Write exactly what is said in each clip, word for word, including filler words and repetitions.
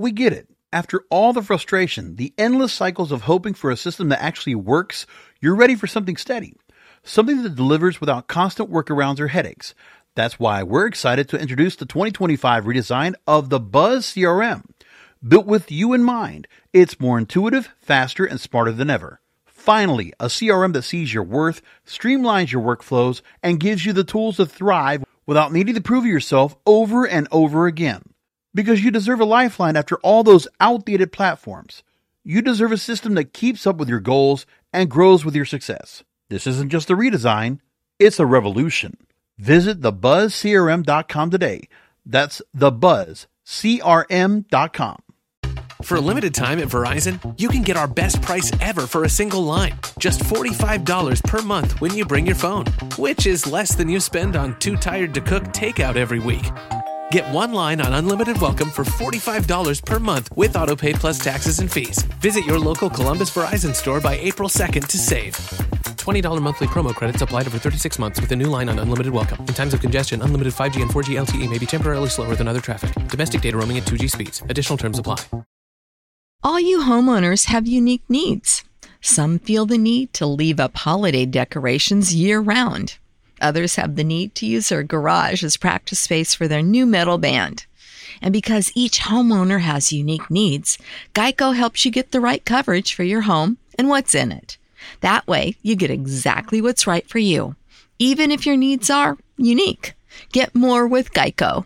We get it. After all the frustration, the endless cycles of hoping for a system that actually works, you're ready for something steady. Something that delivers without constant workarounds or headaches. That's why we're excited to introduce the twenty twenty-five redesign of the Buzz C R M. Built with you in mind, it's more intuitive, faster, and smarter than ever. Finally, a C R M that sees your worth, streamlines your workflows, and gives you the tools to thrive without needing to prove yourself over and over again. Because you deserve a lifeline after all those outdated platforms. You deserve a system that keeps up with your goals and grows with your success. This isn't just a redesign, it's a revolution. Visit the buzz c r m dot com today. That's the buzz c r m dot com. For a limited time at Verizon, you can get our best price ever for a single line. Just forty-five dollars per month when you bring your phone, which is less than you spend on Too Tired to Cook takeout every week. Get one line on Unlimited Welcome for forty-five dollars per month with AutoPay plus taxes and fees. Visit your local Columbus Verizon store by April second to save. twenty dollars monthly promo credits applied over thirty-six months with a new line on Unlimited Welcome. In times of congestion, unlimited five G and four G L T E may be temporarily slower than other traffic. Domestic data roaming at two G speeds. Additional terms apply. All you homeowners have unique needs. Some feel the need to leave up holiday decorations year-round. Others have the need to use their garage as practice space for their new metal band. And because each homeowner has unique needs, Geico helps you get the right coverage for your home and what's in it. That way, you get exactly what's right for you, even if your needs are unique. Get more with Geico.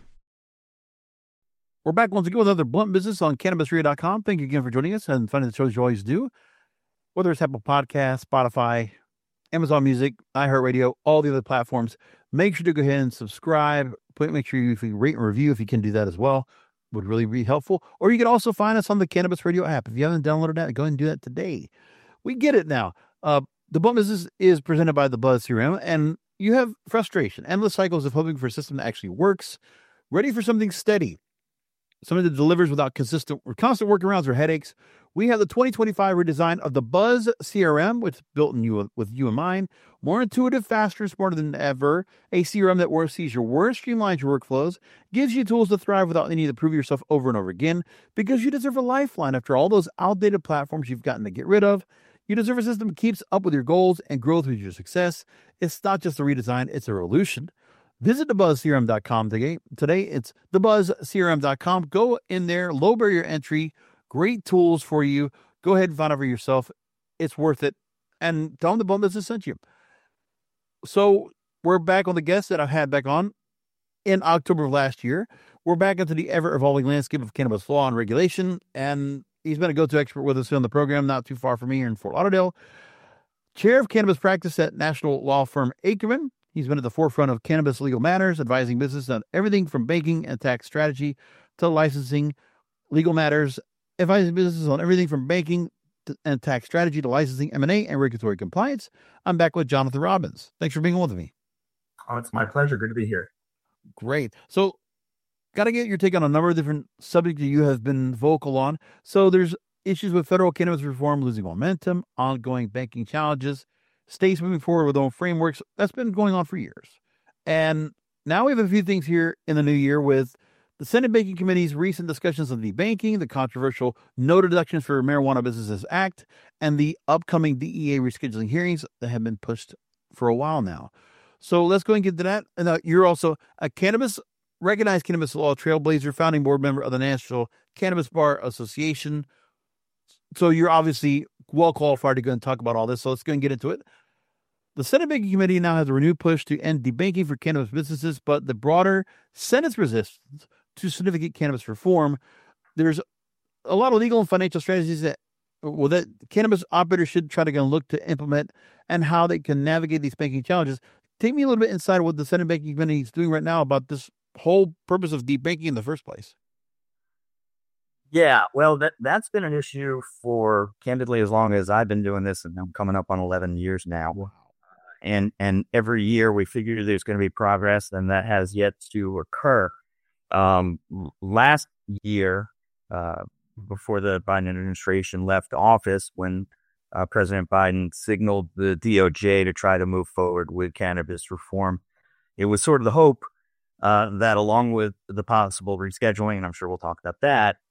We're back once again with another Blunt Business on Cannabis Radio dot com. Thank you again for joining us and finding the shows you always do. Whether it's Apple Podcasts, Spotify, Amazon Music, iHeartRadio, all the other platforms. Make sure to go ahead and subscribe. Make sure you, if you rate and review, if you can do that as well, would really be helpful. Or you can also find us on the Cannabis Radio app. If you haven't downloaded that, go ahead and do that today. We get it now. Uh, the Blunt Business is presented by the Buzz C R M, and you have frustration, endless cycles of hoping for a system that actually works, ready for something steady, something that delivers without consistent or constant workarounds or headaches. We have the twenty twenty-five redesign of the Buzz C R M, which is built in you with you in mind. More intuitive, faster, smarter than ever. A C R M that works, sees your worst, streamlines your workflows, gives you tools to thrive without needing to prove yourself over and over again, because you deserve a lifeline after all those outdated platforms you've gotten to get rid of. You deserve a system that keeps up with your goals and growth with your success. It's not just a redesign, it's a revolution. Visit the buzz c r m dot com today. Today, it's the buzz c r m dot com. Go in there, low barrier entry, great tools for you. Go ahead and find out for yourself. It's worth it. And tell them the Blunt Business sent you. So we're back on the guests that I've had back on in October of last year. We're back into the ever-evolving landscape of cannabis law and regulation. And he's been a go-to expert with us on the program, not too far from me here in Fort Lauderdale. Chair of cannabis practice at national law firm Akerman. He's been at the forefront of cannabis legal matters, advising business on everything from banking and tax strategy to licensing, legal matters, advising businesses on everything from banking to, and tax strategy to licensing, M and A, and regulatory compliance. I'm back with Jonathan Robbins. Thanks for being on with me. Oh, it's my pleasure. Good to be here. Great. So, got to get your take on a number of different subjects that you have been vocal on. So, there's issues with federal cannabis reform losing momentum, ongoing banking challenges, states moving forward with their own frameworks. That's been going on for years. And now we have a few things here in the new year with the Senate Banking Committee's recent discussions on debanking, the controversial No Deductions for Marijuana Businesses Act, and the upcoming D E A rescheduling hearings that have been pushed for a while now. So let's go and get to that. And uh, you're also a cannabis, recognized cannabis law trailblazer, founding board member of the National Cannabis Bar Association. So you're obviously well qualified to go and talk about all this. So let's go and get into it. The Senate Banking Committee now has a renewed push to end debanking for cannabis businesses, but the broader Senate's resistance to significant cannabis reform, there's a lot of legal and financial strategies that, well, that cannabis operators should try to go and look to implement and how they can navigate these banking challenges. Take me a little bit inside what the Senate Banking Committee is doing right now about this whole purpose of debanking in the first place. Yeah, well, that, that's been an issue for, candidly, as long as I've been doing this, and I'm coming up on eleven years now. Wow. And and every year we figure there's going to be progress, and that has yet to occur. Um, last year, uh, before the Biden administration left office, when uh, President Biden signaled the D O J to try to move forward with cannabis reform, it was sort of the hope uh, that along with the possible rescheduling, and I'm sure we'll talk about that,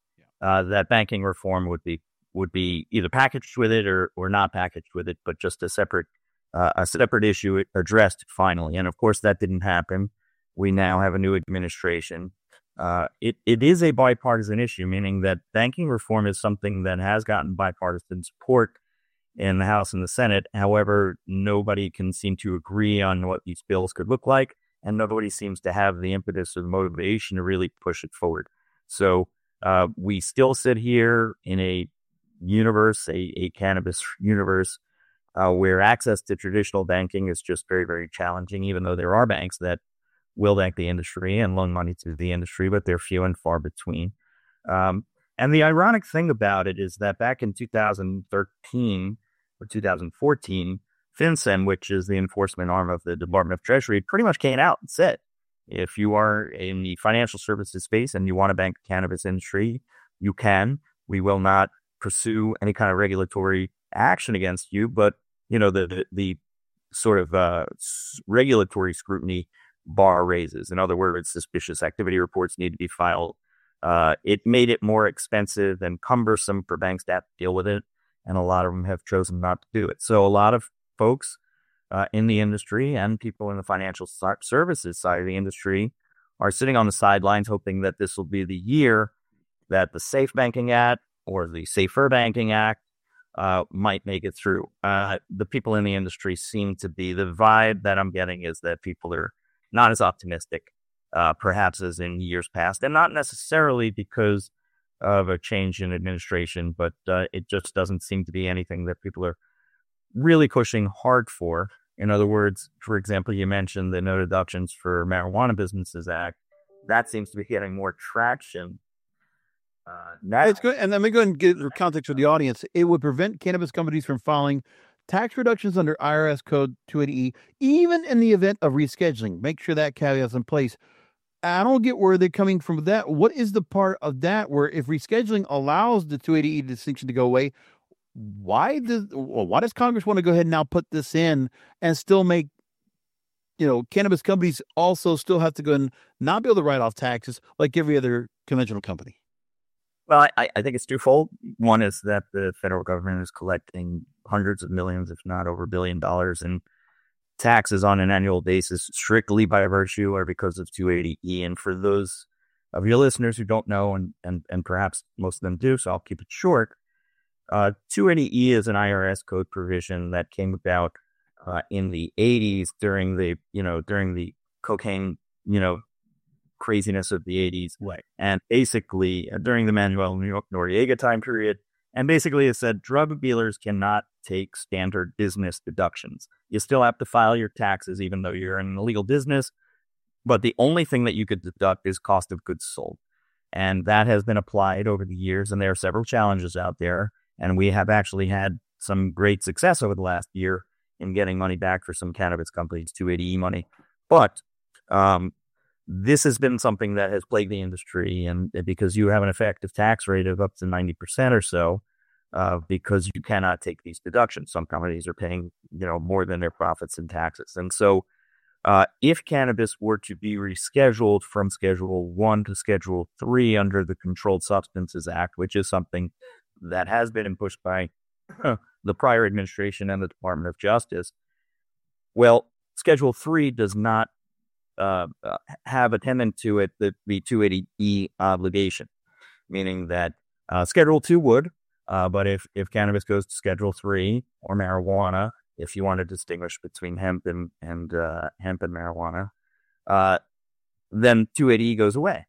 uh, that banking reform would be would be either packaged with it or or not packaged with it, but just a separate uh, a separate issue addressed finally. And of course, that didn't happen. We now have a new administration. Uh, it it is a bipartisan issue, meaning that banking reform is something that has gotten bipartisan support in the House and the Senate. However, nobody can seem to agree on what these bills could look like, and nobody seems to have the impetus or the motivation to really push it forward. So uh, we still sit here in a universe, a, a cannabis universe, uh, where access to traditional banking is just very, very challenging, even though there are banks that will bank the industry and loan money to the industry, but they're few and far between. Um, and the ironic thing about it is that back in two thousand thirteen or two thousand fourteen, FinCEN, which is the enforcement arm of the Department of Treasury, pretty much came out and said, if you are in the financial services space and you want to bank the cannabis industry, you can. We will not pursue any kind of regulatory action against you, but you know the the, the sort of uh, regulatory scrutiny bar raises. In other words, suspicious activity reports need to be filed. Uh, it made it more expensive and cumbersome for banks to have to deal with it, and a lot of them have chosen not to do it. So a lot of folks uh, in the industry and people in the financial services side of the industry are sitting on the sidelines hoping that this will be the year that the Safe Banking Act or the Safer Banking Act uh, might make it through. Uh, the people in the industry seem to be, the vibe that I'm getting is that people are not as optimistic, uh, perhaps as in years past, and not necessarily because of a change in administration, but uh, it just doesn't seem to be anything that people are really pushing hard for. In other words, for example, you mentioned the no deductions for Marijuana Businesses Act. That seems to be getting more traction. Uh, now- it's good. And let me go and get the context for the audience. It would prevent cannabis companies from filing tax reductions under I R S Code two eighty E, even in the event of rescheduling. Make sure that caveat's in place. I don't get where they're coming from with that. What is the part of that where if rescheduling allows the two eighty E distinction to go away, why does well, why does Congress want to go ahead and now put this in and still make, you know, cannabis companies also still have to go and not be able to write off taxes like every other conventional company? Well, I, I think it's twofold. One is that the federal government is collecting hundreds of millions, if not over a billion dollars in taxes on an annual basis, strictly by virtue or because of two eighty E. And for those of your listeners who don't know, and, and, and perhaps most of them do, so I'll keep it short, uh, two eighty E is an I R S code provision that came about uh, in the eighties during the, you know, during the cocaine, you know, craziness of the eighties. Right. And basically uh, during the Manuel Noriega time period. And basically it said drug dealers cannot take standard business deductions. You still have to file your taxes, even though you're in an illegal business. But the only thing that you could deduct is cost of goods sold. And that has been applied over the years. And there are several challenges out there. And we have actually had some great success over the last year in getting money back for some cannabis companies, two eighty E money. But um, this has been something that has plagued the industry, and because you have an effective tax rate of up to ninety percent or so, uh, because you cannot take these deductions. Some companies are paying, you know, more than their profits in taxes. And so uh, if cannabis were to be rescheduled from Schedule one to Schedule three under the Controlled Substances Act, which is something that has been pushed by the prior administration and the Department of Justice, well, Schedule three does not Uh, uh, have attendant to it the, the two eighty E obligation, meaning that uh, Schedule two would, uh, but if, if cannabis goes to Schedule three or marijuana, if you want to distinguish between hemp and, and uh, hemp and marijuana, uh, then two eighty E goes away.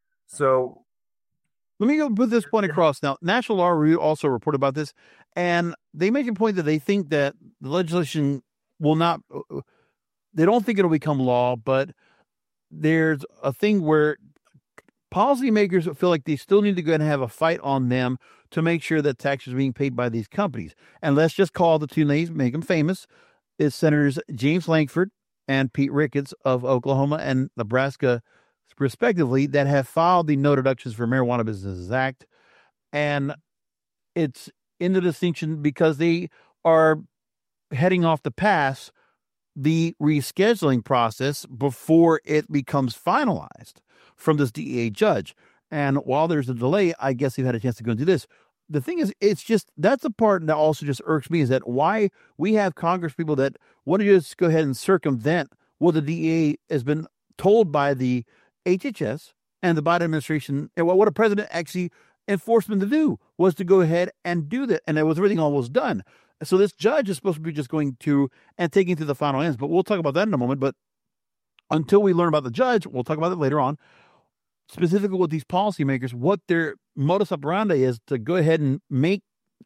So let me go put this point across. Now, National Law Review also reported about this, and they make a point that they think that the legislation will not... Uh, They don't think it'll become law, but there's a thing where policymakers feel like they still need to go and have a fight on them to make sure that taxes are being paid by these companies. And let's just call the two names, make them famous. It's Senators James Lankford and Pete Ricketts of Oklahoma and Nebraska, respectively, that have filed the No Deductions for Marijuana Businesses Act. And it's in the distinction because they are heading off the pass the rescheduling process before it becomes finalized from this D E A judge. And while there's a delay, I guess they've had a chance to go and do this. The thing is, it's just, that's the part that also just irks me, is that why we have Congress people that want to just go ahead and circumvent what the D E A has been told by the H H S and the Biden administration, and what, what a president actually enforced them to do was to go ahead and do that. And it was everything almost done. So this judge is supposed to be just going to and taking to the final ends, but we'll talk about that in a moment. But until we learn about the judge, we'll talk about it later on, specifically with these policymakers, what their modus operandi is to go ahead and make,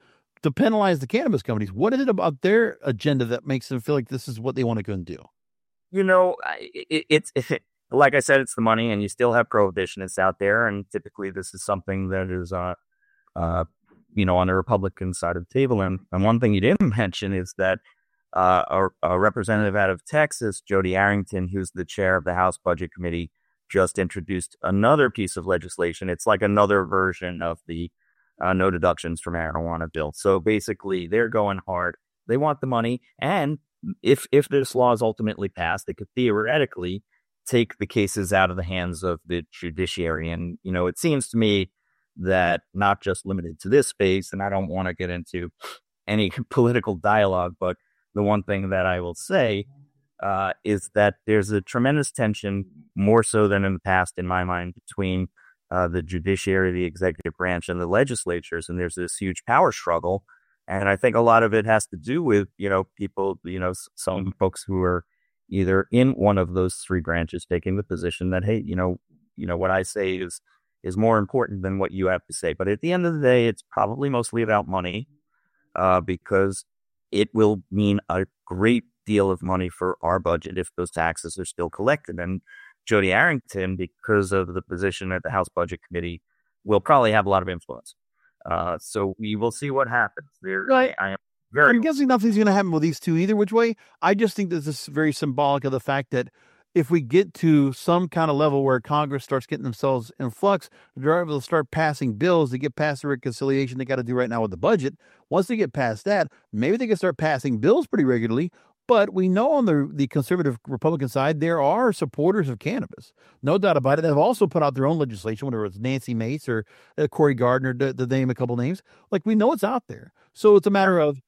to penalize the cannabis companies. What is it about their agenda that makes them feel like this is what they want to go and do? You know, it, it's, it, like I said, it's the money, and you still have prohibitionists out there. And typically this is something that is, uh, uh, you know, on the Republican side of the table. And, and one thing you didn't mention is that uh, a, a representative out of Texas, Jody Arrington, who's the chair of the House Budget Committee, just introduced another piece of legislation. It's like another version of the uh, no deductions for marijuana bill. So basically, they're going hard. They want the money. And if if this law is ultimately passed, they could theoretically take the cases out of the hands of the judiciary. And, you know, it seems to me that not just limited to this space, and I don't want to get into any political dialogue, but the one thing that I will say uh, is that there's a tremendous tension, more so than in the past, in my mind, between uh, the judiciary, the executive branch, and the legislatures. And there's this huge power struggle. And I think a lot of it has to do with, you know, people, you know, some folks who are either in one of those three branches taking the position that, hey, you know, you know, what I say is is more important than what you have to say. But at the end of the day, it's probably mostly about money, uh, because it will mean a great deal of money for our budget if those taxes are still collected. And Jody Arrington, because of the position at the House Budget Committee, will probably have a lot of influence. Uh, so we will see what happens. There, Right. I am very. I'm guessing nothing's going to happen with these two either which way. I just think this is very symbolic of the fact that if we get to some kind of level where Congress starts getting themselves in flux, they're able to start passing bills to get past the reconciliation they got to do right now with the budget. Once they get past that, maybe they can start passing bills pretty regularly. But we know on the, the conservative Republican side, there are supporters of cannabis. No doubt about it. They've also put out their own legislation, whether it's Nancy Mace or uh, Cory Gardner, to, to name a couple names. Like, we know it's out there. So it's a matter of,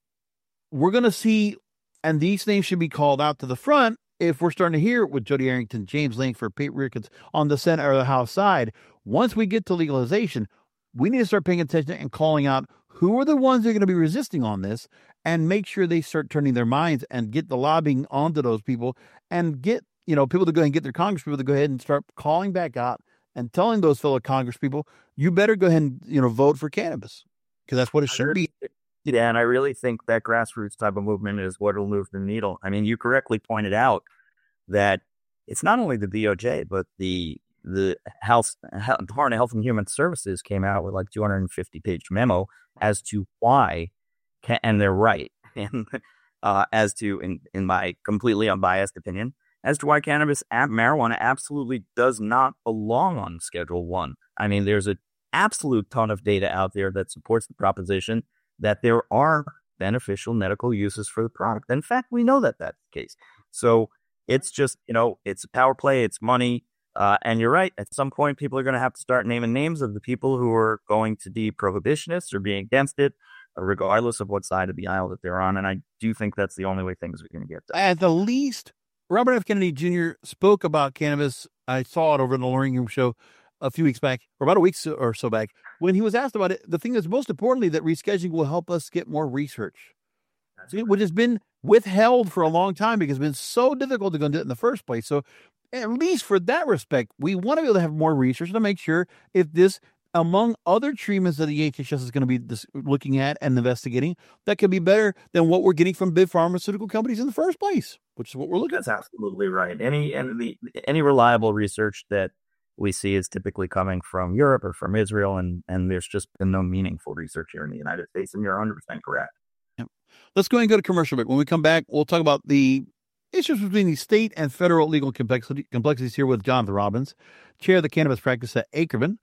we're going to see, and these names should be called out to the front if we're starting to hear with Jody Arrington, James Lankford, Pete Ricketts on the Senate or the House side. Once we get to legalization, we need to start paying attention and calling out who are the ones that are going to be resisting on this, and make sure they start turning their minds and get the lobbying onto those people, and get, you know, people to go ahead and get their Congress people to go ahead and start calling back out and telling those fellow Congress people, you better go ahead and, you know, vote for cannabis, because that's what it should be. Yeah, and I really think that grassroots type of movement is what will move the needle. I mean, you correctly pointed out that it's not only the D O J, but the the House Department of Health and Human Services came out with like two hundred fifty page memo as to why, and they're right, and uh, as to, in, in my completely unbiased opinion, as to why cannabis, marijuana absolutely does not belong on Schedule One. I mean, there's an absolute ton of data out there that supports the proposition that there are beneficial medical uses for the product. In fact, we know that that's the case. So it's just, you know, it's a power play, it's money. Uh, and you're right. At some point, people are going to have to start naming names of the people who are going to be prohibitionists or being against it, regardless of what side of the aisle that they're on. And I do think that's the only way things are going to get done. At the least, Robert F. Kennedy Junior spoke about cannabis. I saw it over in the Loring Room show a few weeks back, or about a week or so back, when he was asked about it. The thing is, most importantly, that rescheduling will help us get more research, right, which has been withheld for a long time because it's been so difficult to go and do it in the first place. So at least for that respect, we want to be able to have more research to make sure if this, among other treatments that the H H S is going to be dis- looking at and investigating, that could be better than what we're getting from big pharmaceutical companies in the first place, which is what we're looking That's at. That's absolutely right. Any and the any reliable research that we see is typically coming from Europe or from Israel, and, and there's just been no meaningful research here in the United States, and you're one hundred percent correct. Yep. Let's go ahead and go to commercial break. When we come back, we'll talk about the issues between the state and federal legal complexity, complexities here with Jonathan Robbins, chair of the cannabis practice at Ackerman,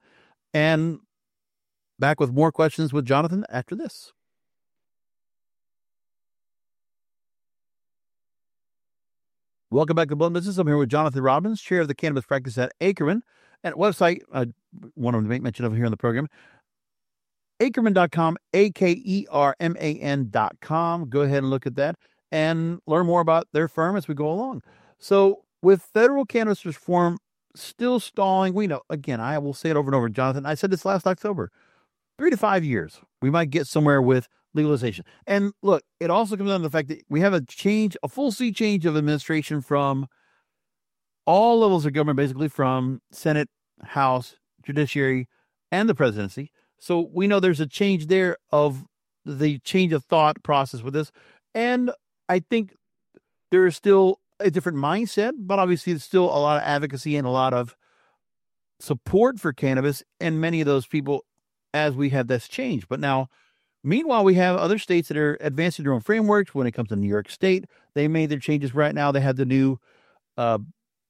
and back with more questions with Jonathan after this. Welcome back to Blunt Business. I'm here with Jonathan Robbins, chair of the cannabis practice at Ackerman. And website, I want to make mention of here in the program, Akerman dot com, A K E R M A N dot com. Go ahead and look at that and learn more about their firm as we go along. So with federal cannabis reform still stalling, we know, again, I will say it over and over, Jonathan, I said this last October, three to five years, we might get somewhere with legalization. And look, it also comes down to the fact that we have a change, a full sea change of administration from all levels of government, basically from Senate, House, Judiciary, and the presidency. So we know there's a change there of the change of thought process with this. And I think there is still a different mindset, but obviously there's still a lot of advocacy and a lot of support for cannabis and many of those people as we have this change. But now, meanwhile, we have other states that are advancing their own frameworks. When it comes to New York State, they made their changes right now. They have the new uh,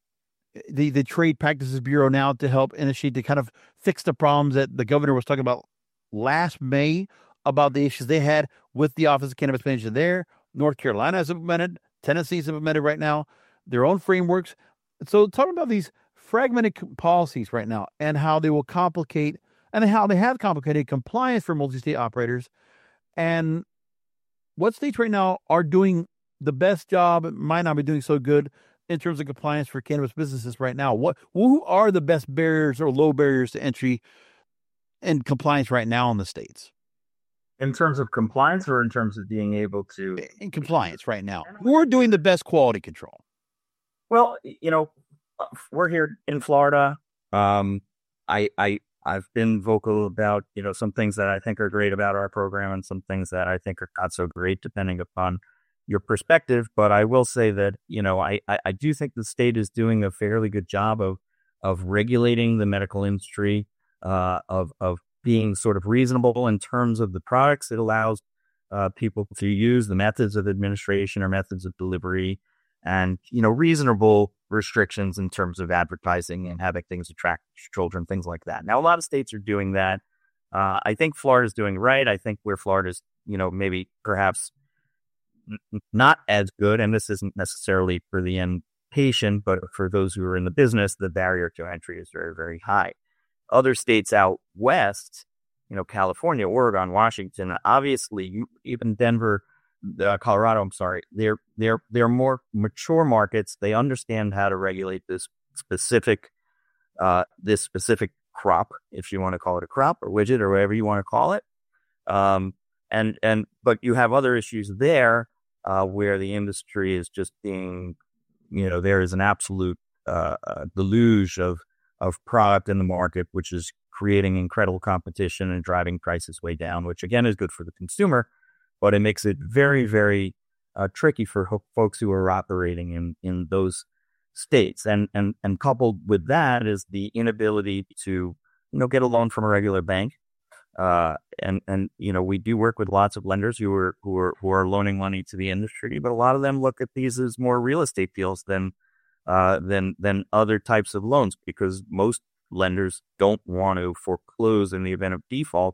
the the Trade Practices Bureau now to help initiate to kind of fix the problems that the governor was talking about last May about the issues they had with the Office of Cannabis Management there. North Carolina has implemented, Tennessee's implemented right now their own frameworks. So talking about these fragmented policies right now and how they will complicate and how they have complicated compliance for multi-state operators, and what states right now are doing the best job, might not be doing so good in terms of compliance for cannabis businesses right now. What, who are the best barriers or low barriers to entry and compliance right now in the states? In terms of compliance or in terms of being able to... In compliance right now. Who are doing the best quality control? Well, you know, we're here in Florida. Um, I, I, I've been vocal about, you know, some things that I think are great about our program and some things that I think are not so great, depending upon your perspective. But I will say that, you know, I, I, I do think the state is doing a fairly good job of, of regulating the medical industry, uh, of, of being sort of reasonable in terms of the products it allows uh, people to use, the methods of administration or methods of delivery, and, you know, reasonable restrictions in terms of advertising and having things attract children, things like that. Now, a lot of states are doing that. Uh, I think Florida's doing right. I think where Florida's, you know, maybe perhaps n- not as good, and this isn't necessarily for the end patient, but for those who are in the business, the barrier to entry is very, very high. Other states out west, you know, California, Oregon, Washington, obviously, you, even Denver, uh, Colorado, I'm sorry, they're they're they're more mature markets. They understand how to regulate this specific uh, this specific crop, if you want to call it a crop or widget or whatever you want to call it. Um, and and but you have other issues there uh, where the industry is just being, you know, there is an absolute uh, uh, deluge of of product in the market, which is creating incredible competition and driving prices way down, which again is good for the consumer, but it makes it very, very uh, tricky for ho- folks who are operating in, in those states. And, and, and coupled with that is the inability to, you know, get a loan from a regular bank. Uh, and, and, you know, we do work with lots of lenders who are, who are, who are loaning money to the industry, but a lot of them look at these as more real estate deals than, uh, than, than other types of loans, because most lenders don't want to foreclose in the event of default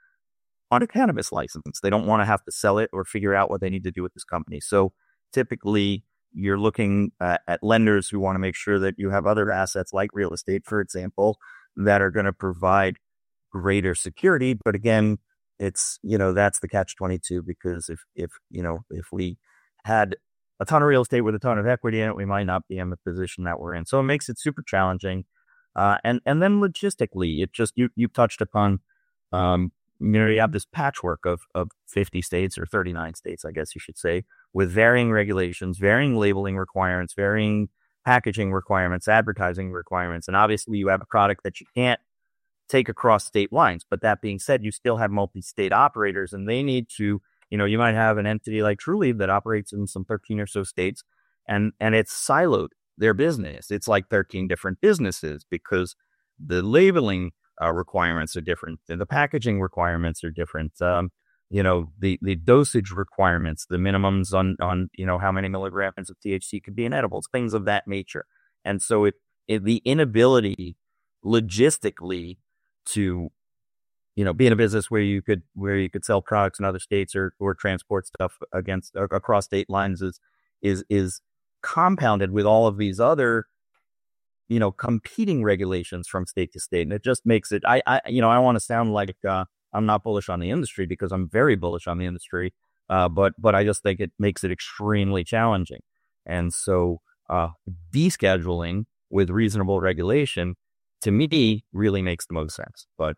on a cannabis license. They don't want to have to sell it or figure out what they need to do with this company. So typically you're looking uh, at lenders who want to make sure that you have other assets like real estate, for example, that are going to provide greater security. But again, it's, you know, that's the catch twenty-two, because if, if, you know, if we had a ton of real estate with a ton of equity in it, we might not be in the position that we're in. So it makes it super challenging. Uh, and, and then logistically, it just, you, you touched upon, um, you know, you have this patchwork of, of fifty states or thirty-nine states, I guess you should say, with varying regulations, varying labeling requirements, varying packaging requirements, advertising requirements. And obviously you have a product that you can't take across state lines. But that being said, you still have multi-state operators, and they need to, you know, you might have an entity like Trulieve that operates in some thirteen or so states, and, and it's siloed their business. It's like thirteen different businesses because the labeling uh, requirements are different, and the packaging requirements are different. Um, you know, the, the dosage requirements, the minimums on, on, you know, how many milligrams of T H C could be in edibles, things of that nature. And so it, it the inability logistically to, you know, be in a business where you could, where you could sell products in other states or, or transport stuff against, uh, across state lines is, is, is compounded with all of these other you know, competing regulations from state to state. And it just makes it, I, I you know, I want to sound like uh, I'm not bullish on the industry, because I'm very bullish on the industry. Uh, but, but I just think it makes it extremely challenging. And so uh, descheduling with reasonable regulation, to me, really makes the most sense. But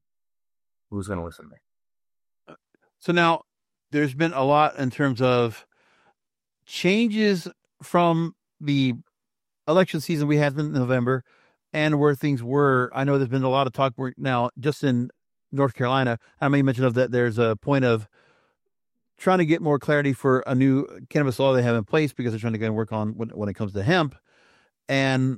who's going to listen to me? So now there's been a lot in terms of changes from the election season we had in November and where things were. I know there's been a lot of talk now just in North Carolina. I may mention of that there's a point of trying to get more clarity for a new cannabis law they have in place, because they're trying to go and work on when, when it comes to hemp. And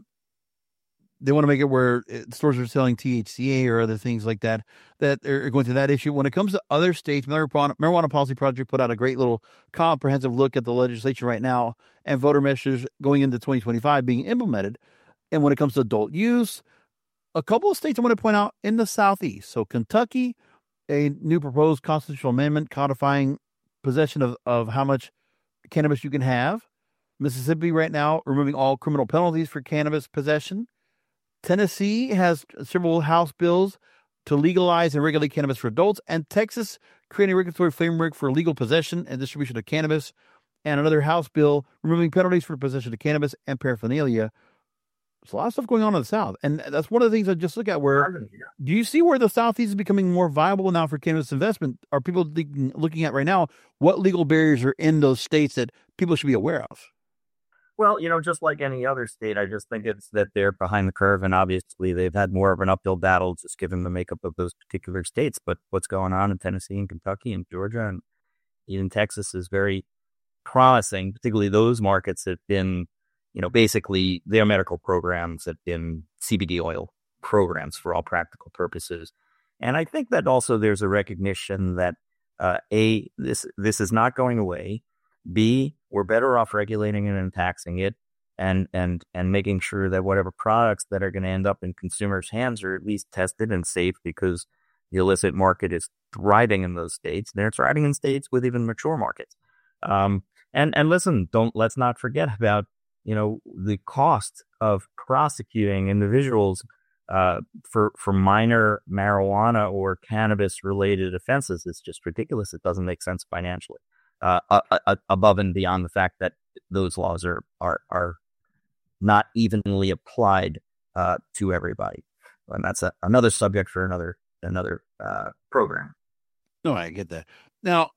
they want to make it where stores are selling T H C A or other things like that, that are going through that issue. When it comes to other states, Marijuana, Marijuana Policy Project put out a great little comprehensive look at the legislation right now and voter measures going into twenty twenty-five being implemented. And when it comes to adult use, a couple of states I want to point out in the Southeast. So Kentucky, a new proposed constitutional amendment codifying possession of, of how much cannabis you can have. Mississippi right now removing all criminal penalties for cannabis possession. Tennessee has several House bills to legalize and regulate cannabis for adults, and Texas creating a regulatory framework for legal possession and distribution of cannabis, and another House bill removing penalties for possession of cannabis and paraphernalia. There's a lot of stuff going on in the South, and that's one of the things I just look at. Where do you see where the Southeast is becoming more viable now for cannabis investment? Are people looking, looking at right now what legal barriers are in those states that people should be aware of? Well, you know, just like any other state, I just think it's that they're behind the curve, and obviously they've had more of an uphill battle just given the makeup of those particular states. But what's going on in Tennessee and Kentucky and Georgia and even Texas is very promising, particularly those markets that have been, you know, basically their medical programs have been C B D oil programs for all practical purposes. And I think that also there's a recognition that, uh, A, this this is not going away. B, we're better off regulating it and taxing it, and and and making sure that whatever products that are going to end up in consumers' hands are at least tested and safe, because the illicit market is thriving in those states. They're thriving in states with even mature markets. Um, and and listen, don't let's not forget about, you know, the cost of prosecuting individuals uh, for for minor marijuana or cannabis related offenses. It's just ridiculous. It doesn't make sense financially. Uh, uh, uh, above and beyond the fact that those laws are are are not evenly applied uh, to everybody, and that's a, another subject for another another uh, program. No, I get that. Now,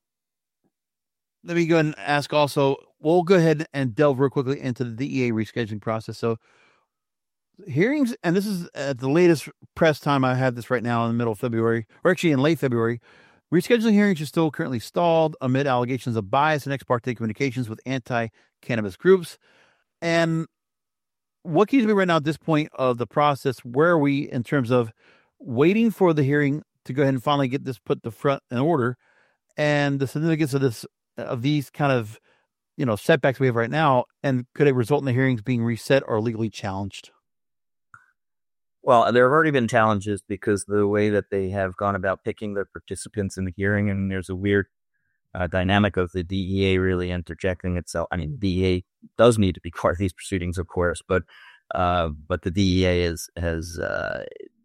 let me go ahead and ask also. We'll go ahead and delve real quickly into the D E A rescheduling process. So, hearings, and this is at the latest press time. I have this right now in the middle of February, or actually in late February. Rescheduling hearings are still currently stalled amid allegations of bias and ex parte communications with anti-cannabis groups. And what can you tell me right now at this point of the process? Where are we in terms of waiting for the hearing to go ahead and finally get this put the front in order, and the significance of this of these kind of, you know, setbacks we have right now, and could it result in the hearings being reset or legally challenged? Well, there have already been challenges because the way that they have gone about picking the participants in the hearing, and there's a weird uh, dynamic of the D E A really interjecting itself. I mean, the D E A does need to be part of these proceedings, of course, but uh, but the D E A is, has uh,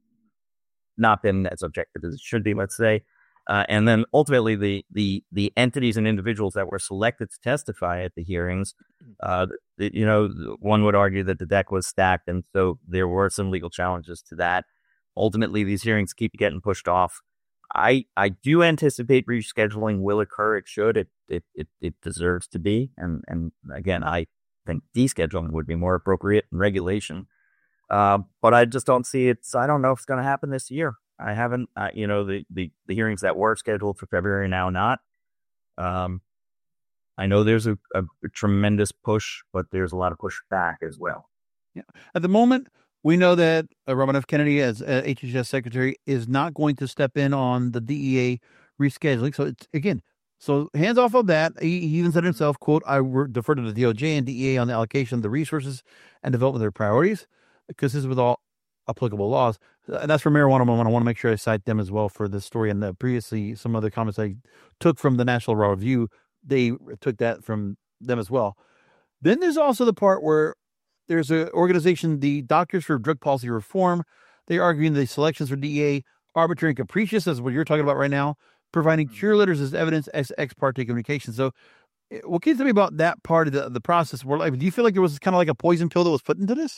not been as objective as it should be, let's say. Uh, and then ultimately, the, the the entities and individuals that were selected to testify at the hearings, uh, you know, one would argue that the deck was stacked, and so there were some legal challenges to that. Ultimately, these hearings keep getting pushed off. I I do anticipate rescheduling will occur. It should. It it it, it deserves to be. And and again, I think descheduling would be more appropriate in regulation. Uh, but I just don't see it. I don't know if it's going to happen this year. I haven't, uh, you know, the, the, the hearings that were scheduled for February now not. Um, I know there's a, a, a tremendous push, but there's a lot of pushback as well. Yeah. At the moment, we know that uh, Robert F. Kennedy, as uh, H H S Secretary, is not going to step in on the D E A rescheduling. So it's again, so hands off of that. He, he even said himself, "quote I re- defer to the D O J and D E A on the allocation of the resources and development of their priorities, because this is with all applicable laws." And that's for marijuana. I want to make sure I cite them as well for this story. And the previously, some other comments I took from the National Law Review, they took that from them as well. Then there's also the part where there's an organization, the Doctors for Drug Policy Reform. They're arguing the selections for D E A arbitrary and capricious, as what you're talking about right now, providing cure letters as evidence as ex parte communication. So, what can you tell me about that part of the, the process? Where, like, do you feel like there was kind of like a poison pill that was put into this?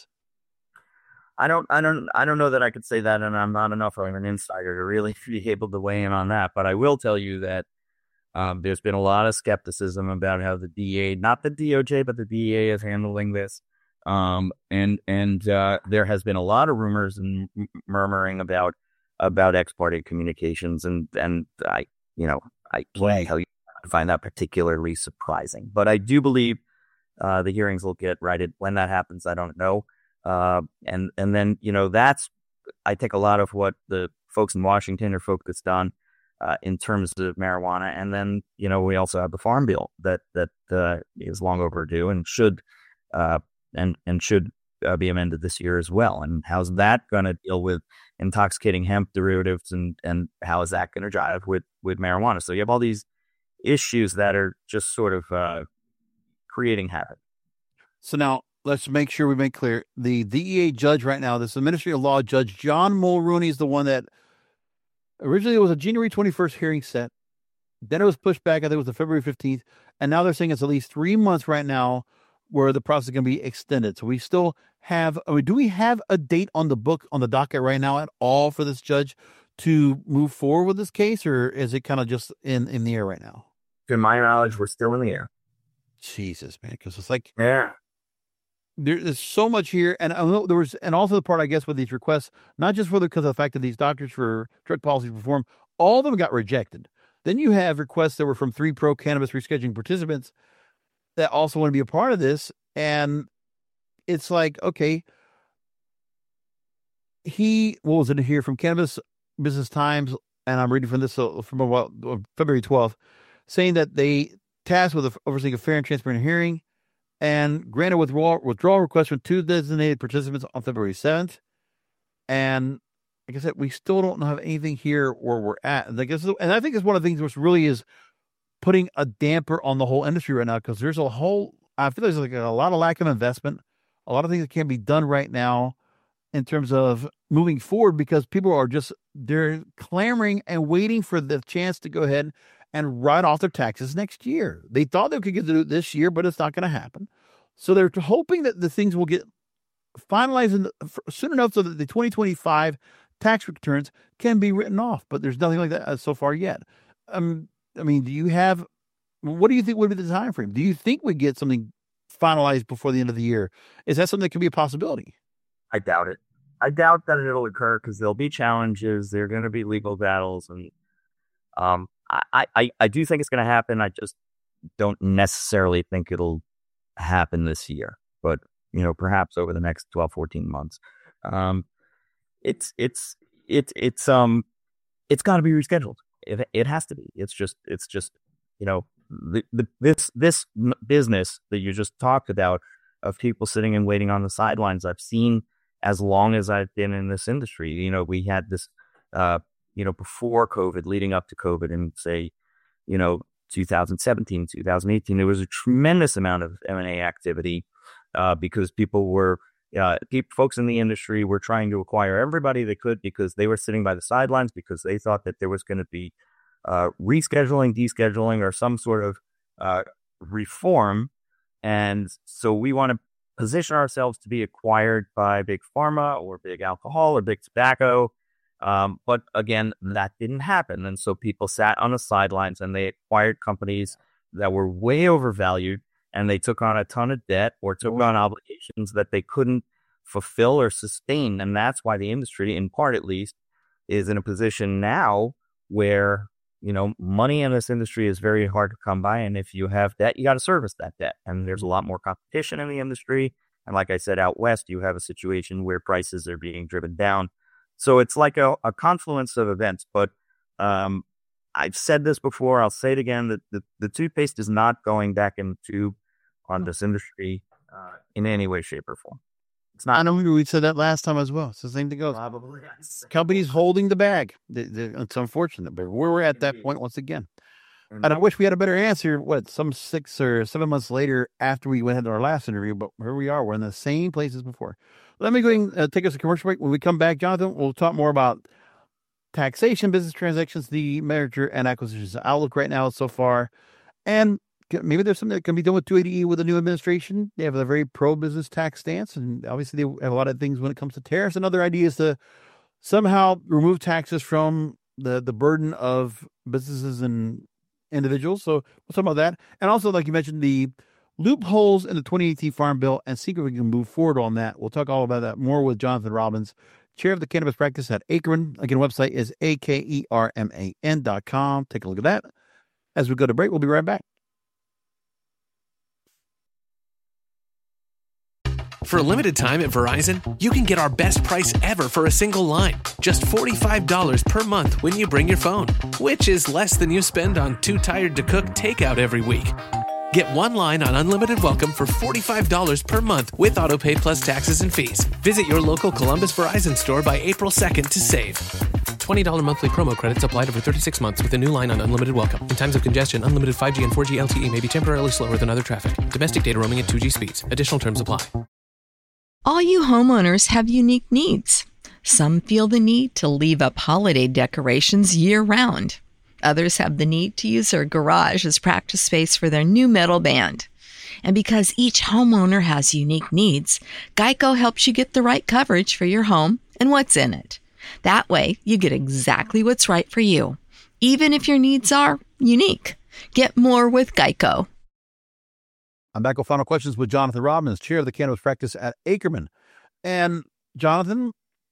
I don't, I don't, I don't know that I could say that, and I'm not enough of an insider to really be able to weigh in on that. But I will tell you that um, there's been a lot of skepticism about how the D E A, not the D O J, but the D E A is handling this. Um, and and uh, there has been a lot of rumors and murmuring about about ex parte communications, and and I, you know, I can't tell you I find that particularly surprising. But I do believe uh, the hearings will get righted. When that happens, I don't know. Uh, and and then, you know, that's, I think a lot of what the folks in Washington are focused on uh, in terms of marijuana. And then, you know, we also have the Farm Bill that that uh, is long overdue and should uh, and and should uh, be amended this year as well. And how's that going to deal with intoxicating hemp derivatives, and and how is that going to jive with with marijuana? So you have all these issues that are just sort of uh, creating havoc. So now, let's make sure we make clear, the D E A judge right now, this administrative law judge, John Mulrooney, is the one that originally it was a January twenty-first hearing set. Then it was pushed back. I think it was the February fifteenth. And now they're saying it's at least three months right now where the process is going to be extended. So we still have, I mean, do we have a date on the book, on the docket right now at all for this judge to move forward with this case? Or is it kind of just in, in the air right now? To my knowledge, we're still in the air. Jesus, man. Because it's like, yeah. There's so much here, and I know there was, and also the part, I guess, with these requests, not just for the because of the fact that these Doctors for Drug Policy Reform, all of them got rejected. Then you have requests that were from three pro cannabis rescheduling participants that also want to be a part of this, and it's like, okay, he what was it here from Cannabis Business Times, and I'm reading from this uh, from about February twelfth, saying that they tasked with overseeing a fair and transparent hearing, and granted withdrawal, withdrawal request from two designated participants on February seventh. And like I said, we still don't have anything here where we're at. And I guess, and I think it's one of the things which really is putting a damper on the whole industry right now, because there's a whole, I feel there's like a lot of lack of investment, a lot of things that can be done right now in terms of moving forward, because people are just, they're clamoring and waiting for the chance to go ahead and write off their taxes next year. They thought they could get to do it this year, but it's not going to happen. So they're hoping that the things will get finalized in the, soon enough so that the twenty twenty-five tax returns can be written off. But there's nothing like that so far yet. Um, I mean, do you have, what do you think would be the time frame? Do you think we get something finalized before the end of the year? Is that something that could be a possibility? I doubt it. I doubt that it'll occur because there'll be challenges. There are going to be legal battles, and um. I, I, I do think it's going to happen. I just don't necessarily think it'll happen this year, but, you know, perhaps over the next twelve, fourteen months. Um, it's, it's, it's, it's, um, it's got to be rescheduled. It, it has to be. It's just, it's just, you know, the, the, this, this business that you just talked about of people sitting and waiting on the sidelines, I've seen as long as I've been in this industry. You know, we had this, uh, you know, before COVID, leading up to COVID, and say, you know, two thousand seventeen, two thousand eighteen, there was a tremendous amount of M and A activity uh, because people were, uh, people, folks in the industry were trying to acquire everybody they could because they were sitting by the sidelines because they thought that there was going to be uh, rescheduling, descheduling, or some sort of uh, reform. And so we want to position ourselves to be acquired by big pharma or big alcohol or big tobacco. Um, but again, that didn't happen. And so people sat on the sidelines and they acquired companies that were way overvalued, and they took on a ton of debt or took on obligations that they couldn't fulfill or sustain. And that's why the industry, in part at least, is in a position now where, you know, money in this industry is very hard to come by. And if you have debt, you got to service that debt. And there's a lot more competition in the industry. And like I said, out west, you have a situation where prices are being driven down. So it's like a, a confluence of events. But um, I've said this before, I'll say it again, that the, the toothpaste is not going back in the tube on this industry uh, in any way, shape, or form. It's not. I know we said that last time as well. It's the same thing goes. Probably. Yes. Companies holding the bag. The, the, it's unfortunate, but we're at that point once again. And I wish we had a better answer, what, some six or seven months later after we went into our last interview, but here we are. We're in the same place as before. Let me go ahead and uh, take us a commercial break. When we come back, Jonathan, we'll talk more about taxation, business transactions, the merger and acquisitions outlook right now so far. And maybe there's something that can be done with two eighty E with the new administration. They have a very pro-business tax stance, and obviously they have a lot of things when it comes to tariffs and other ideas to somehow remove taxes from the, the burden of businesses and individuals. So we'll talk about that. And also, like you mentioned, the loopholes in the twenty eighteen Farm Bill and see if we can move forward on that. We'll talk all about that more with Jonathan Robbins, chair of the cannabis practice at Akerman. Again, website is A K E R M A N dot com. Take a look at that. As we go to break, we'll be right back. For a limited time at Verizon, you can get our best price ever for a single line. Just forty-five dollars per month when you bring your phone, which is less than you spend on Too Tired to Cook takeout every week. Get one line on Unlimited Welcome for forty-five dollars per month with AutoPay plus taxes and fees. Visit your local Columbus Verizon store by April second to save. twenty dollars monthly promo credits applied over thirty-six months with a new line on Unlimited Welcome. In times of congestion, unlimited five G and four G L T E may be temporarily slower than other traffic. Domestic data roaming at two G speeds. Additional terms apply. All you homeowners have unique needs. Some feel the need to leave up holiday decorations year-round. Others have the need to use their garage as practice space for their new metal band. And because each homeowner has unique needs, Geico helps you get the right coverage for your home and what's in it. That way, you get exactly what's right for you, even if your needs are unique. Get more with Geico. I'm back with final questions with Jonathan Robbins, chair of the cannabis practice at Akerman. And Jonathan,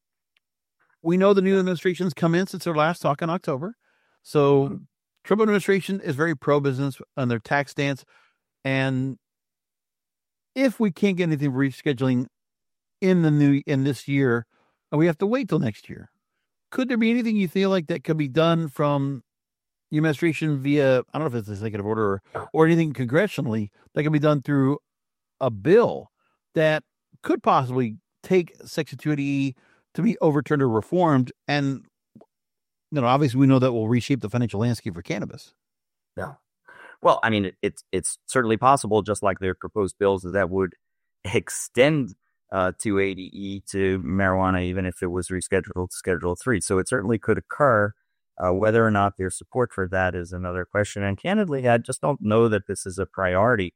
we know the new administration's come in since their last talk in October. So Trump administration is very pro-business on their tax stance. And if we can't get anything rescheduling in the new in this year, we have to wait till next year. Could there be anything you feel like that could be done from the administration via, I don't know if it's executive order or, or anything congressionally that can be done through a bill that could possibly take Section two eighty E to be overturned or reformed? And, you know, obviously we know that will reshape the financial landscape for cannabis. Yeah. Well, I mean, it, it's it's certainly possible, just like their proposed bills, that would extend uh, two eighty E to marijuana, even if it was rescheduled to Schedule three. So it certainly could occur. Uh, whether or not there's support for that is another question. And candidly, I just don't know that this is a priority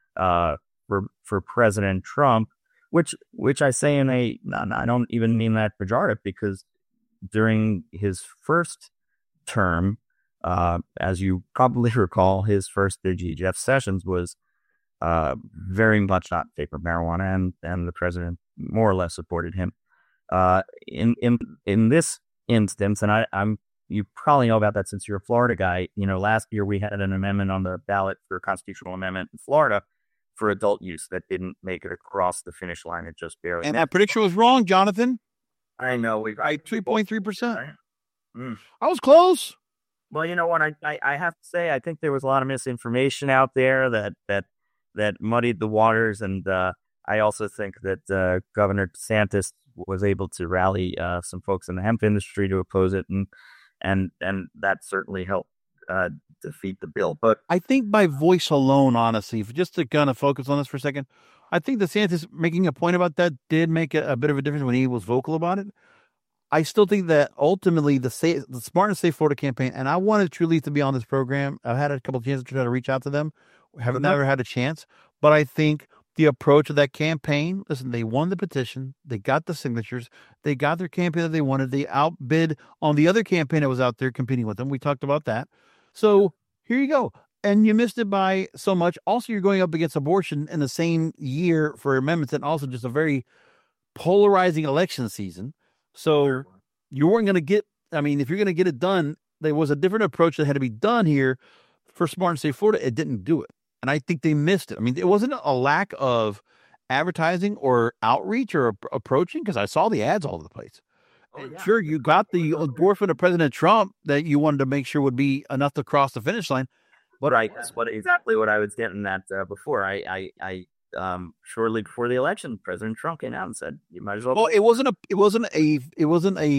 uh, for for President Trump, which which I say in a, I don't even mean that pejorative, because during his first term, uh, as you probably recall, his first D G, Jeff Sessions, was uh, very much not in favor of marijuana, and, and the president more or less supported him. Uh, in in in this instance, and I, I'm you probably know about that since you're a Florida guy. You know, last year we had an amendment on the ballot for a constitutional amendment in Florida for adult use that didn't make it across the finish line. It just barely. And that prediction was wrong, Jonathan. I know. We By three point three percent. Mm. I was close. Well, you know what? I, I, I have to say, I think there was a lot of misinformation out there that that that muddied the waters. And uh, I also think that uh, Governor DeSantis was able to rally uh, some folks in the hemp industry to oppose it. And and and that certainly helped uh, defeat the bill. But I think by voice alone, honestly, if just to kind of focus on this for a second, I think DeSantis making a point about that did make a, a bit of a difference when he was vocal about it. I still think that ultimately the safe, the Smart and Safe Florida campaign, and I wanted Trulieve to be on this program. I've had a couple of chances to try to reach out to them. We haven't never had a chance, but I think the approach of that campaign, listen, they won the petition. They got the signatures. They got their campaign that they wanted. They outbid on the other campaign that was out there competing with them. We talked about that. So here you go. And you missed it by so much. Also, you're going up against abortion in the same year for amendments, and also just a very polarizing election season. So you weren't going to get, I mean, if you're going to get it done, there was a different approach that had to be done here for Smart and Safe Florida. It didn't do it. And I think they missed it. I mean, it wasn't a lack of advertising or outreach or ap- approaching, because I saw the ads all over the place. Oh, yeah. Sure, you got the endorsement of President Trump that you wanted to make sure would be enough to cross the finish line. But I, that's what exactly what I was getting at uh, before. I, I, I, um, shortly before the election, President Trump came out and said, "You might as well." Well, it wasn't a, it wasn't a, it wasn't a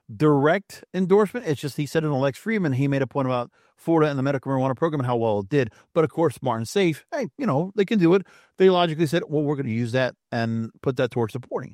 direct endorsement. It's just he said it on Lex Friedman. He made a point about Florida and the medical marijuana program and how well it did. But of course, Smart and Safe, hey, you know, they can do it. They logically said, well, we're going to use that and put that towards supporting.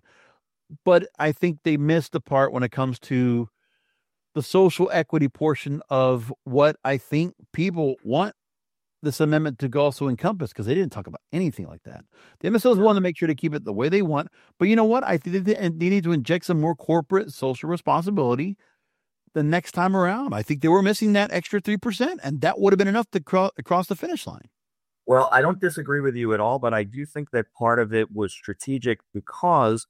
But I think they missed the part when it comes to the social equity portion of what I think people want this amendment to also encompass, because they didn't talk about anything like that. The M S Os want to make sure to keep it the way they want. But you know what? I think they, they need to inject some more corporate social responsibility the next time around. I think they were missing that extra three percent, and that would have been enough to cro- cross the finish line. Well, I don't disagree with you at all, but I do think that part of it was strategic because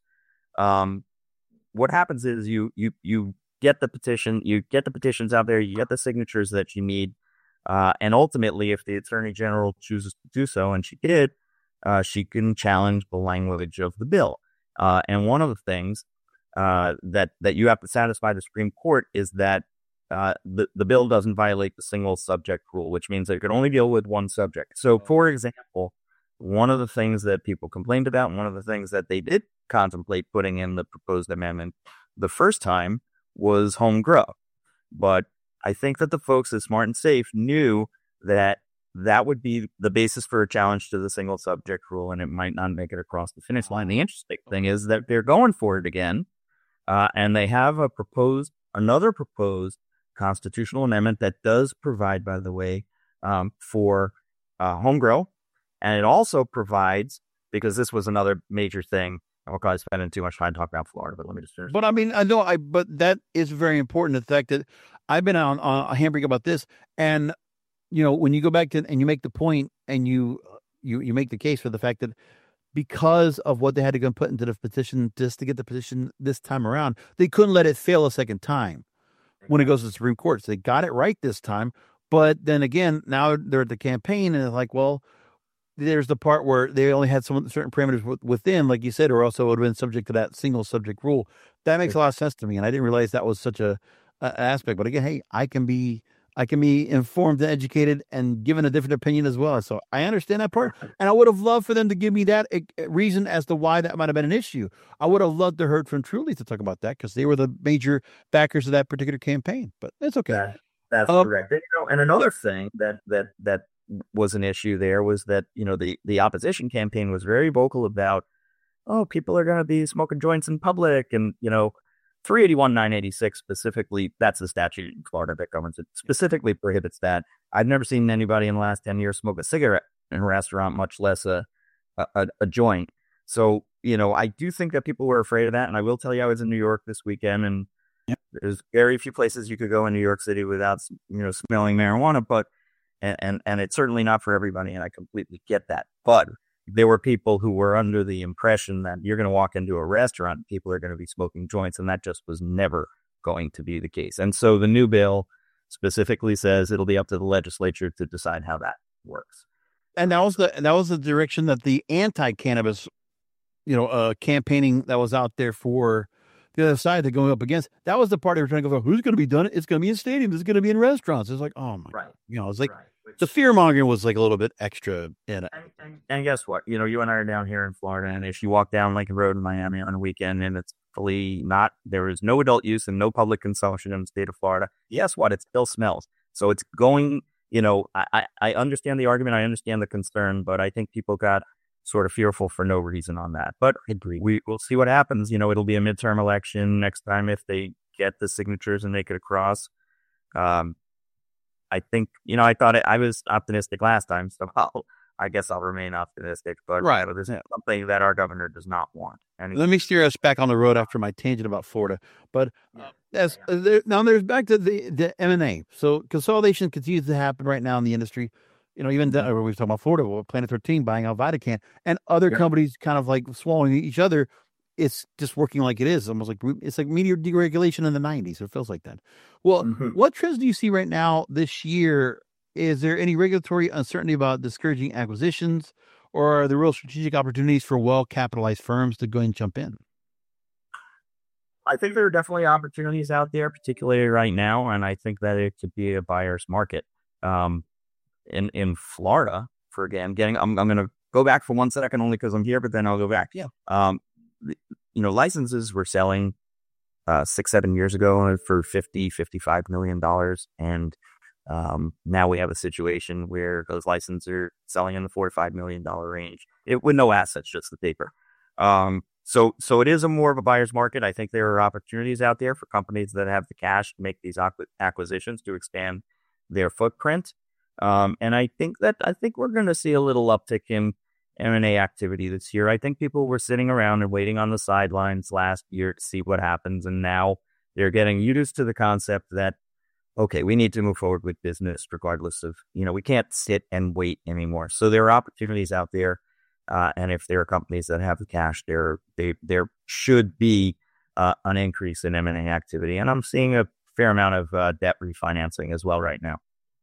um, what happens is you you you get the petition, you get the petitions out there, you get the signatures that you need. Uh, and ultimately, if the Attorney General chooses to do so, and she did, uh, she can challenge the language of the bill. Uh, and one of the things uh, that that you have to satisfy the Supreme Court is that uh, the, the bill doesn't violate the single subject rule, which means that it can only deal with one subject. So, for example, one of the things that people complained about, and one of the things that they did contemplate putting in the proposed amendment the first time was home grow. But I think that the folks at Smart and Safe knew that that would be the basis for a challenge to the single subject rule, and it might not make it across the finish line. The interesting thing is that they're going for it again, uh, and they have a proposed, another proposed constitutional amendment that does provide, by the way, um, for uh, home grow, and it also provides, because this was another major thing. I'm probably spending too much time talking about Florida, but let me just finish. But I mean, I know, I but that is very important. The fact that I've been on, on a handbrake about this, and you know, when you go back to and you make the point, and you you you make the case for the fact that because of what they had to go and put into the petition just to get the petition this time around, they couldn't let it fail a second time when it goes to the Supreme Court. So they got it right this time. But then again, now they're at the campaign, and it's like, well, there's the part where they only had some certain parameters within, like you said, or also would have been subject to that single subject rule. That makes a lot of sense to me, and I didn't realize that was such a, a aspect. But again, hey, I can be I can be informed and educated and given a different opinion as well. So I understand that part, and I would have loved for them to give me that reason as to why that might have been an issue. I would have loved to heard from Trulieve to talk about that, because they were the major backers of that particular campaign. But it's okay. That, that's um, correct. And, you know, and another thing that that that. was an issue there was that, you know, the, the opposition campaign was very vocal about, oh, people are going to be smoking joints in public. And, you know, three eighty-one nine eighty-six specifically, that's the statute in Florida that governs it, specifically prohibits that. I've never seen anybody in the last ten years smoke a cigarette in a restaurant, much less a, a, a joint. So, you know, I do think that people were afraid of that. And I will tell you, I was in New York this weekend, and yep. There's very few places you could go in New York City without, you know, smelling marijuana. But And, and and it's certainly not for everybody, and I completely get that. But there were people who were under the impression that you're going to walk into a restaurant and people are going to be smoking joints, and that just was never going to be the case. And so the new bill specifically says it'll be up to the legislature to decide how that works. And that was the that was the direction that the anti-cannabis, you know, uh, campaigning that was out there for the other side they're going up against. That was the part they were trying to go, who's going to be done? It's going to be in stadiums. It's going to be in restaurants. It's like, oh my, right. God. You know, it's like right. Which, the fear mongering was like a little bit extra in it. And, and, and guess what? You know, you and I are down here in Florida, and if you walk down Lincoln Road in Miami on a weekend and it's fully not, there is no adult use and no public consumption in the state of Florida, guess what? It still smells. So it's going, you know, I, I, I understand the argument. I understand the concern, but I think people got sort of fearful for no reason on that. But we will see what happens. You know, it'll be a midterm election next time if they get the signatures and make it across. Um, I think, you know, I thought it, I was optimistic last time, so I'll, I guess I'll remain optimistic. But right. this is something that our governor does not want. And let me steer us back on the road after my tangent about Florida. But uh, as uh, there, now there's back to the, the M and A. So consolidation continues to happen right now in the industry. You know, even the, we were talking about Florida, well, Planet thirteen buying out VidaCann, and other yeah. companies kind of like swallowing each other. It's just working like it is, almost like it's like media deregulation in the nineties. It feels like that. Well, mm-hmm. What trends do you see right now this year? Is there any regulatory uncertainty about discouraging acquisitions, or are there real strategic opportunities for well-capitalized firms to go and jump in? I think there are definitely opportunities out there, particularly right now, and I think that it could be a buyer's market. Um, in in Florida, for again, getting, I'm I'm going to go back for one second only because I'm here, but then I'll go back. Yeah. Um, you know, licenses were selling uh, six, seven years ago for fifty, fifty-five million dollars. And um, now we have a situation where those licenses are selling in the four to five million dollar range it, with no assets, just the paper. Um, so, so it is a more of a buyer's market. I think there are opportunities out there for companies that have the cash to make these acqu- acquisitions to expand their footprint. Um, and I think that I think we're going to see a little uptick in M and A activity this year. I think people were sitting around and waiting on the sidelines last year to see what happens. And now they're getting used to the concept that, okay, we need to move forward with business regardless of, you know, we can't sit and wait anymore. So there are opportunities out there. Uh, and if there are companies that have the cash, there, they, there should be uh, an increase in M and A activity. And I'm seeing a fair amount of uh, debt refinancing as well right now.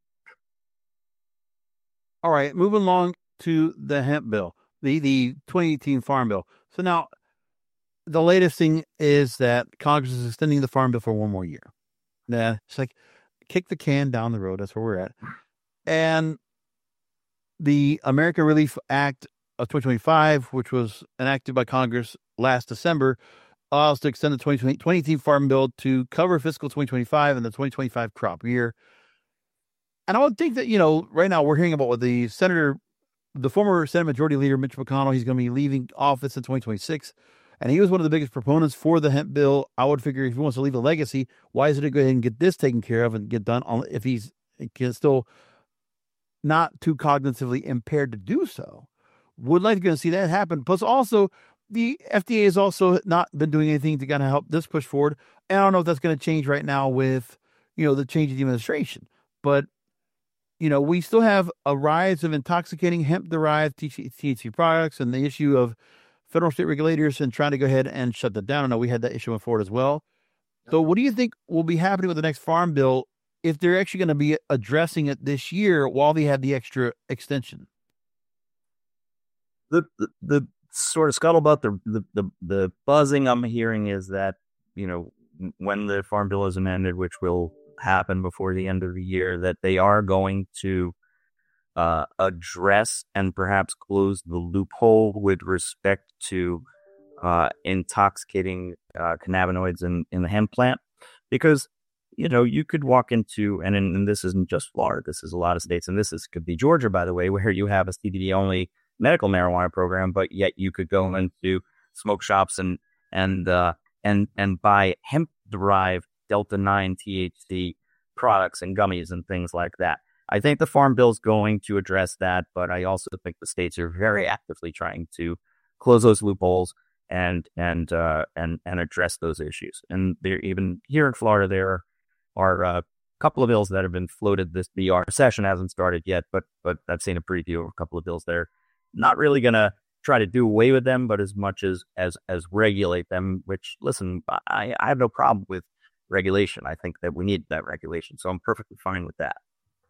All right, moving along to the hemp bill, the, the twenty eighteen Farm Bill. So now the latest thing is that Congress is extending the Farm Bill for one more year. Now, it's like kick the can down the road. That's where we're at. And the American Relief Act of twenty twenty-five, which was enacted by Congress last December, allows to extend the twenty eighteen Farm Bill to cover fiscal twenty twenty-five and the twenty twenty-five crop year. And I would think that, you know, right now we're hearing about what the senator, the former Senate Majority Leader, Mitch McConnell, he's going to be leaving office in twenty twenty-six. And he was one of the biggest proponents for the hemp bill. I would figure if he wants to leave a legacy, why isn't it go ahead and get this taken care of and get done on, if he's still not too cognitively impaired to do so? Would like to see that happen. Plus also, the F D A has also not been doing anything to kind of help this push forward. And I don't know if that's going to change right now with, you know, the change of the administration. But you know, we still have a rise of intoxicating hemp-derived T H C products and the issue of federal state regulators and trying to go ahead and shut that down. I know we had that issue in Florida as well. So what do you think will be happening with the next Farm Bill if they're actually going to be addressing it this year while they have the extra extension? The the, the sort of scuttlebutt, the, the, the, the buzzing I'm hearing is that, you know, when the Farm Bill is amended, which will happen before the end of the year, that they are going to uh, address and perhaps close the loophole with respect to uh, intoxicating uh, cannabinoids in, in the hemp plant. Because, you know, you could walk into, and, in, and this isn't just Florida, this is a lot of states, and this is could be Georgia, by the way, where you have a C B D only medical marijuana program, but yet you could go into smoke shops and and uh, and and buy hemp derived Delta nine T H C products and gummies and things like that. I think the Farm Bill is going to address that, but I also think the states are very actively trying to close those loopholes and and uh, and and address those issues. And there, even here in Florida, there are a couple of bills that have been floated. This B R session hasn't started yet, but but I've seen a preview of a couple of bills there. Not really going to try to do away with them, but as much as as as regulate them. Which, listen, I, I have no problem with regulation. I think that we need that regulation, so I'm perfectly fine with that.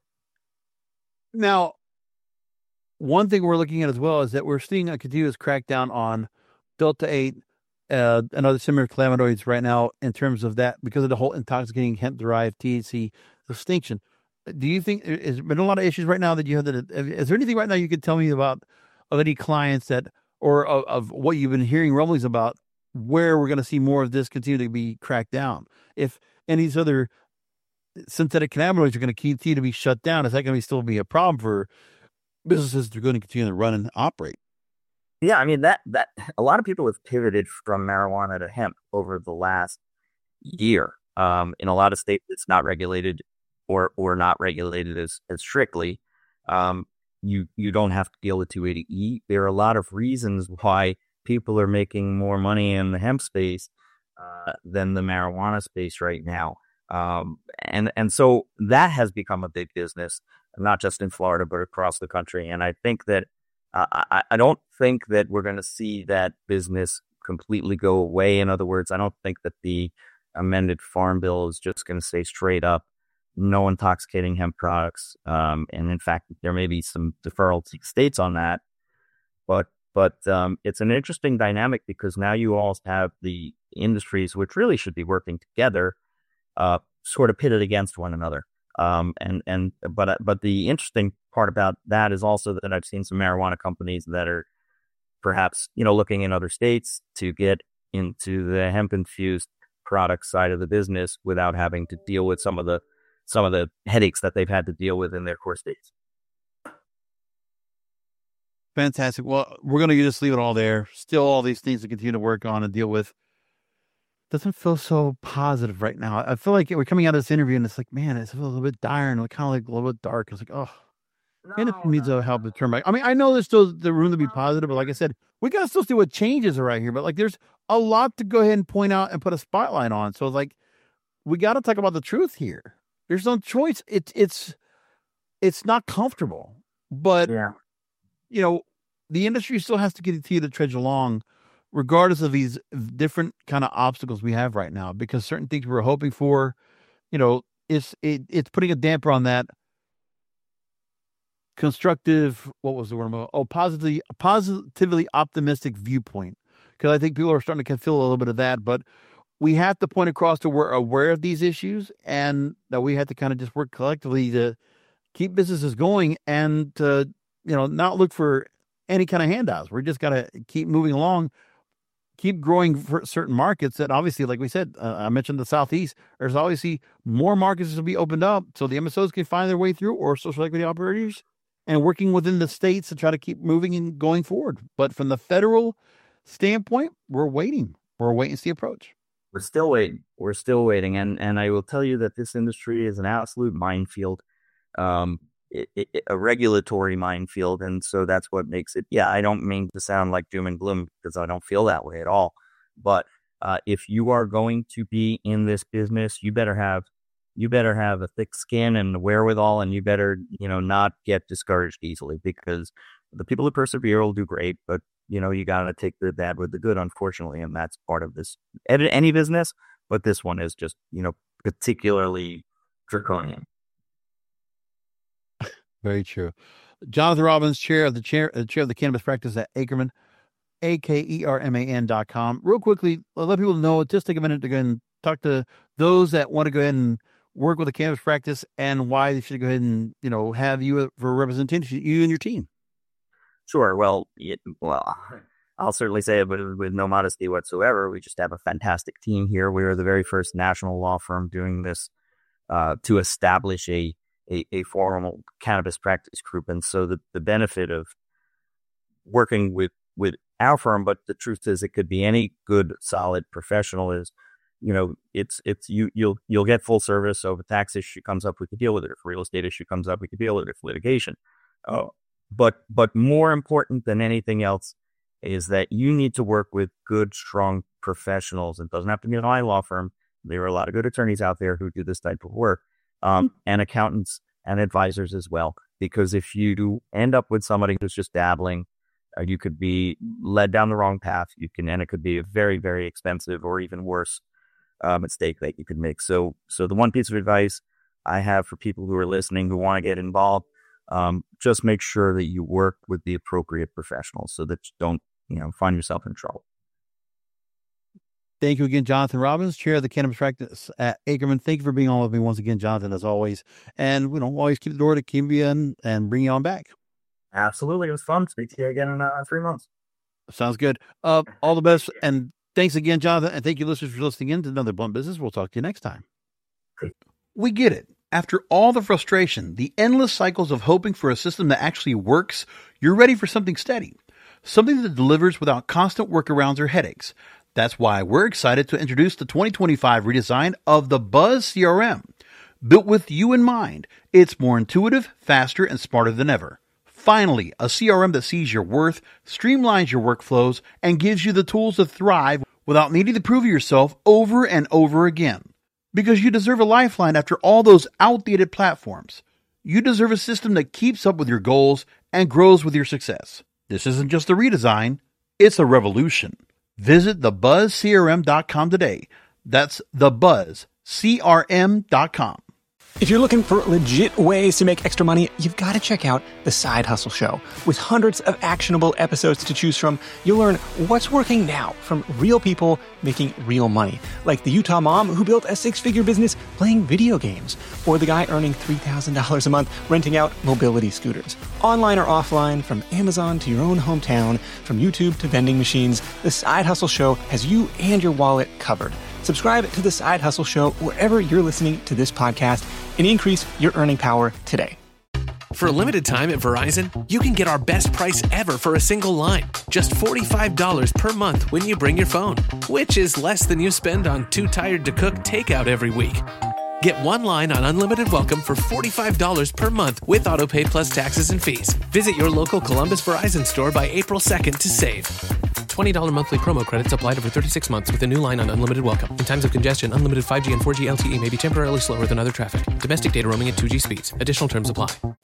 Now, one thing we're looking at as well is that we're seeing a continuous crackdown on Delta eight uh, and other similar cannabinoids right now in terms of that, because of the whole intoxicating hemp-derived T H C distinction. Do you think there's been a lot of issues right now that you have? That, is there anything right now you could tell me about of any clients that, or of, of what you've been hearing rumblings about, where we're going to see more of this continue to be cracked down? If any of these other synthetic cannabinoids are going to continue to be shut down, is that going to be still be a problem for businesses that are going to continue to run and operate? Yeah, I mean, that that a lot of people have pivoted from marijuana to hemp over the last year. Um, in a lot of states, it's not regulated or or not regulated as, as strictly. Um, you you don't have to deal with two eighty E. There are a lot of reasons why people are making more money in the hemp space uh, than the marijuana space right now. Um, and, and so that has become a big business, not just in Florida, but across the country. And I think that, uh, I, I don't think that we're going to see that business completely go away. In other words, I don't think that the amended Farm Bill is just going to say straight up, no intoxicating hemp products. Um, and in fact, there may be some deferral to states on that, but But um, it's an interesting dynamic because now you all have the industries which really should be working together, uh, sort of pitted against one another. Um, and and but but the interesting part about that is also that I've seen some marijuana companies that are perhaps, you know, looking in other states to get into the hemp infused product side of the business without having to deal with some of the some of the headaches that they've had to deal with in their core states. Fantastic. Well, we're going to just leave it all there. Still all these things to continue to work on and deal with. Doesn't feel so positive right now. I feel like we're coming out of this interview and it's like, man, it's a little bit dire and kind of like a little bit dark. It's like, oh, no, and it needs no, to help to turn back. I mean, I know there's still the room to be positive, but like I said, we got to still see what changes are right here. But like, there's a lot to go ahead and point out and put a spotlight on. So it's like, we got to talk about the truth here. There's no choice. It's, it's, it's not comfortable, but yeah. you know, the industry still has to continue to trudge along regardless of these different kind of obstacles we have right now, because certain things we were hoping for, you know, it's, it, it's putting a damper on that constructive, what was the word? Oh, positively, positively optimistic viewpoint. Because I think people are starting to feel a little bit of that, but we have to point across to we're aware of these issues and that we have to kind of just work collectively to keep businesses going and to, you know, not look for any kind of handouts. We're just got to keep moving along, keep growing for certain markets that obviously, like we said, uh, I mentioned the Southeast, there's obviously more markets to be opened up so the M S Os can find their way through, or social equity operators, and working within the states to try to keep moving and going forward. But from the federal standpoint, we're waiting. We're a wait and see approach. We're still waiting. We're still waiting. And and I will tell you that this industry is an absolute minefield, um, it, it, a regulatory minefield. And so that's what makes it, yeah, I don't mean to sound like doom and gloom because I don't feel that way at all. But uh, if you are going to be in this business, you better have you better have a thick skin and the wherewithal, and you better, you know, not get discouraged easily, because the people who persevere will do great, but you know, you got to take the bad with the good, unfortunately. And that's part of this, any business, but this one is just, you know, particularly draconian. Very true. Jonathan Robbins, chair of the chair, uh, chair of the cannabis practice at Akerman, A K E R M A N dot com. Real quickly, let people know, just take a minute to go and talk to those that want to go ahead and work with a cannabis practice and why they should go ahead and, you know, have you for representation, you and your team. Sure. Well, it, well, I'll certainly say it, but with no modesty whatsoever, we just have a fantastic team here. We are the very first national law firm doing this uh, to establish a, a a formal cannabis practice group. And so the, the benefit of working with, with our firm, but the truth is it could be any good, solid professional, is, you know, it's it's you you'll you'll get full service. So if a tax issue comes up, we could deal with it. If a real estate issue comes up, we could deal with it. If litigation. Oh. But but more important than anything else is that you need to work with good, strong professionals. It doesn't have to be an I law firm. There are a lot of good attorneys out there who do this type of work, um, mm-hmm. and accountants and advisors as well. Because if you do end up with somebody who's just dabbling, uh, you could be led down the wrong path. You can, and it could be a very, very expensive or even worse uh, mistake that you could make. So so the one piece of advice I have for people who are listening who want to get involved, Um, just make sure that you work with the appropriate professionals so that you don't, you know, find yourself in trouble. Thank you again, Jonathan Robbins, chair of the cannabis practice at Akerman. Thank you for being on with me once again, Jonathan, as always. And, you know, always keep the door to keep you in and bring you on back. Absolutely. It was fun. Speak to you again in uh, three months. Sounds good. Uh, all the best. And thanks again, Jonathan. And thank you, listeners, for listening in to another Blunt Business. We'll talk to you next time. Great. We get it. After all the frustration, the endless cycles of hoping for a system that actually works, you're ready for something steady, something that delivers without constant workarounds or headaches. That's why we're excited to introduce the twenty twenty-five redesign of the Buzz C R M. Built with you in mind, it's more intuitive, faster, and smarter than ever. Finally, a C R M that sees your worth, streamlines your workflows, and gives you the tools to thrive without needing to prove yourself over and over again. Because you deserve a lifeline after all those outdated platforms. You deserve a system that keeps up with your goals and grows with your success. This isn't just a redesign, it's a revolution. Visit the buzz c r m dot com today. That's the buzz c r m dot com. If you're looking for legit ways to make extra money, you've got to check out The Side Hustle Show. With hundreds of actionable episodes to choose from, you'll learn what's working now from real people making real money. Like the Utah mom who built a six-figure business playing video games. Or the guy earning three thousand dollars a month renting out mobility scooters. Online or offline, from Amazon to your own hometown, from YouTube to vending machines, The Side Hustle Show has you and your wallet covered. Subscribe to The Side Hustle Show wherever you're listening to this podcast and increase your earning power today. For a limited time at Verizon, you can get our best price ever for a single line. Just forty-five dollars per month when you bring your phone, which is less than you spend on Too Tired to Cook takeout every week. Get one line on Unlimited Welcome for forty-five dollars per month with AutoPay plus taxes and fees. Visit your local Columbus Verizon store by April second to save. twenty dollars monthly promo credits applied over thirty-six months with a new line on Unlimited Welcome. In times of congestion, unlimited five G and four G L T E may be temporarily slower than other traffic. Domestic data roaming at two G speeds. Additional terms apply.